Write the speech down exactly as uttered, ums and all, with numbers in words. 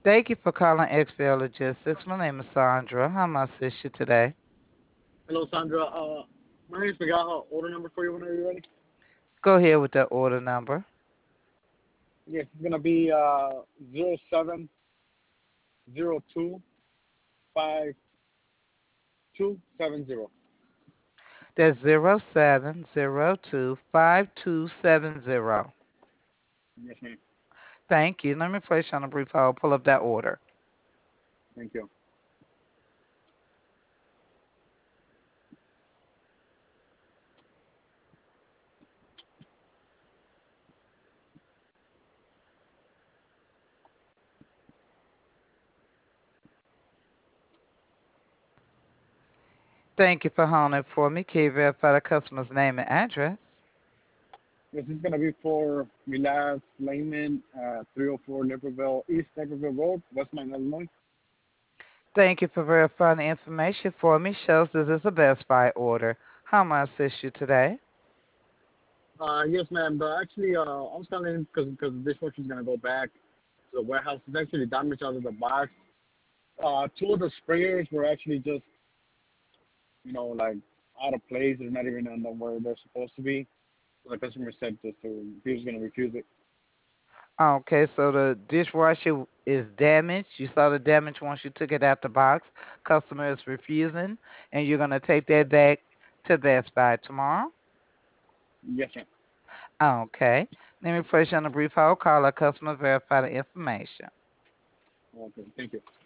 Thank you for calling X P L Logistics. My name is Sandra. How may I assist you today? Hello, Sandra. Uh, my name is Miguel. Order number for you whenever you're ready. Go ahead with that order number. Yes, it's gonna be uh zero seven zero two five two seven zero. That's zero seven zero two five two seven zero. Yes, ma'am. Thank you. Let me place you on a brief hold. Pull up that order. Thank you. Thank you for holding for me. Can you verify the customer's name and address? This is gonna be for Milas Layman, uh, three oh four Naperville East Naperville Road, Westmont, Illinois. Thank you for verifying the information for me. Shows this is a Best Buy order. How may I assist you today? Uh, yes, ma'am. But actually, uh, I was calling because because the dishwasher is gonna go back to the warehouse. It's actually damaged out of the box. Uh, two of the sprayers were actually just you know like out of place. They're not even on the where they're supposed to be. So the customer said just to, he was gonna refuse it. Okay, so the dishwasher is damaged. You saw the damage once you took it out the box. Customer is refusing, and you're going to take that Yes. back to Best Buy tomorrow? Yes, ma'am. Okay. Let me place you on a brief hold. Call our customer, verify the information. Okay, thank you.